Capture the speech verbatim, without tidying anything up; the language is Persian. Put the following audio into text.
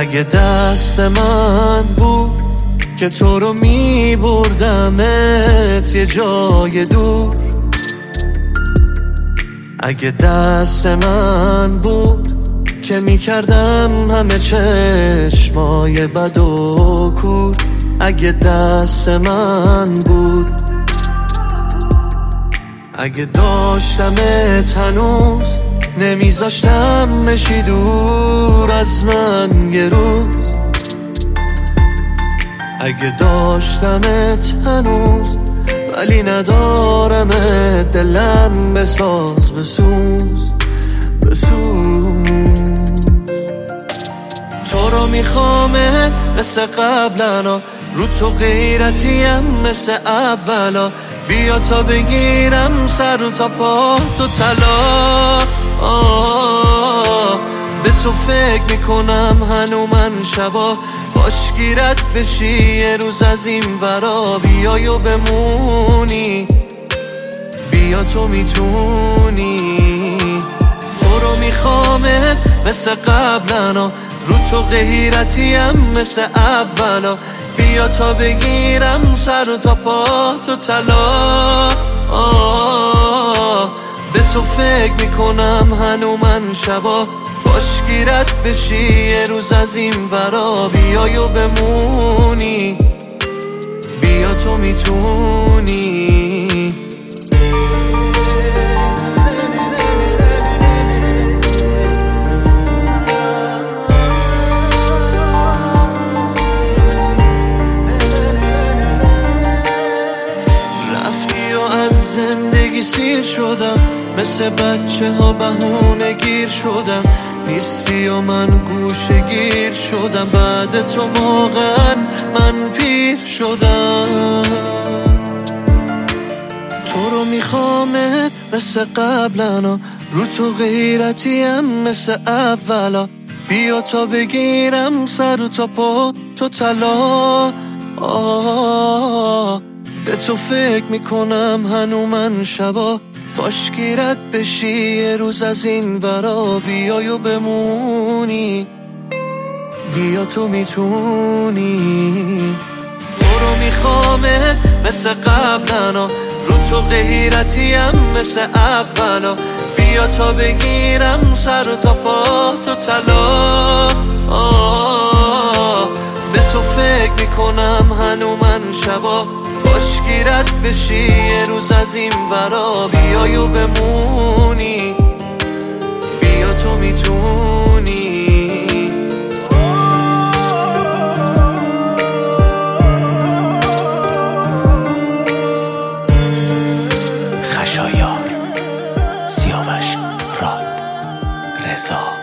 اگه دست من بود که تو رو می بردمت یه جای دور، اگه دست من بود که می کردم همه چشمای بد و کور، اگه دست من بود، اگه داشتمت هنوز نمیذاشتم بشی دور از من یه روز، اگه داشتمت هنوز ولی ندارمت دلم بساز بسوز بسوز. تو رو میخوامت مثل قبلنا، رو تو غیرتیم مثل اولا، بیا تا بگیرم سر و تا پا تو طلا. به تو فکر میکنم هنو من شبا، باش گیرت بشی یه روز از این ورا، بیای و بمونی بیا تو میتونی. تو رو میخوامت مثل قبلنا، رو تو غیرتیم مثل اولا، بیا تا بگیرم سر و تا پا تو طلا. به تو فکر میکنم هنو من شبا، باش گیرت بشی یه روز از این ورا، بیای و بمونی بیا تو میتونی. رفتی و از زندگی سیر شدم، مثل بچه ها بهونه گیر شدم، نیستی و من گوشه گیر شدم، بعد تو واقعا من پیر شدم. تو رو میخوامت مثل قبلنا، رو تو غیرتیم مثل اولا، بیا تا بگیرم سر و تا پا تو طلا. به تو فکر میکنم هنو من شبا، باش گیرت بشی یه روز از این ورا، بیای و بمونی بیا تو میتونی. تو رو میخوامت مثل قبلنا، رو تو غیرتیم مثل اولا، بیا تا بگیرم سر و تا پا تو طلا. به تو فکر میکنم هنو من شبا، باش گیرت بشی یه روز از این ورا، بیای و بمونی بیا تو میتونی. خشایار، سیاوش راد، رضا